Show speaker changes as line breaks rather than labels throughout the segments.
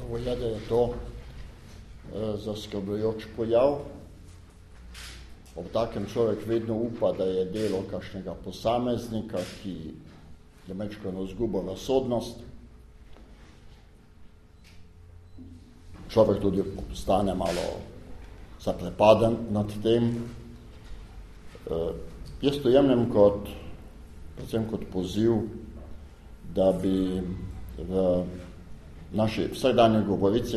Prvo je, da je to zaskrbljujoč pojav. Ob takem človek vedno upa, da je delo kakšnega posameznika, ki je mečkano izgubo razsodnost. Človek tudi postane malo zaprepaden nad tem. Jaz to jemljem predvsem kot poziv, da bi v naši vsakdanji govorici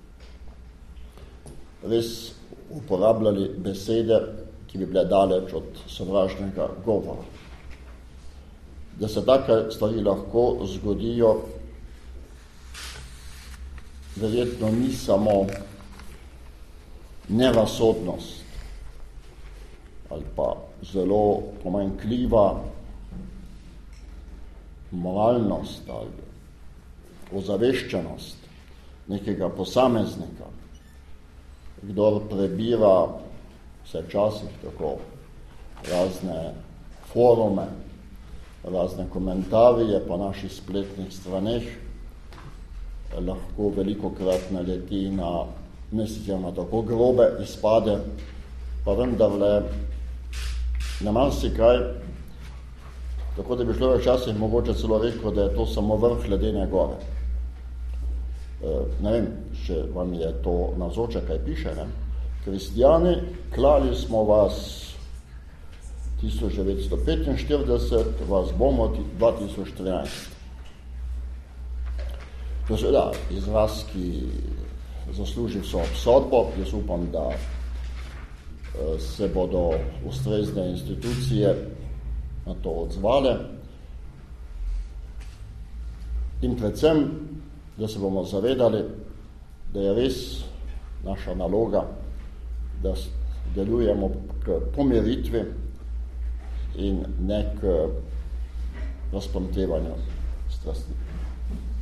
res uporabljali besede, ki bi bile daleč od sovražnega govora. Da se take stvari lahko zgodijo, verjetno ni samo nerazsodnost ali pa zelo pomanjkljiva moralnost ali ozaveščenost nekega posameznika. Kdor prebira vse časih tako razne forume, razne komentarje po naših spletnih straneh, lahko velikokrat naleti na na tako grobe izpade, pa vendarle na marsikaj, tako da bi človek včasih mogoče celo rekel, da je to samo vrh ledene gore. Ne vem, če vam je to navzoče, kaj piše, ne? Kristjani, klali smo vas 1945, vas bomo 2013. To je seveda izraz, ki zasluži vso obsodbo. Jaz upam, da se bodo ustrezne institucije na to odzvale in predvsem, da se bomo zavedali, da je res naša naloga, da delujemo k pomiritvi in ne k razplamtevanju strasti.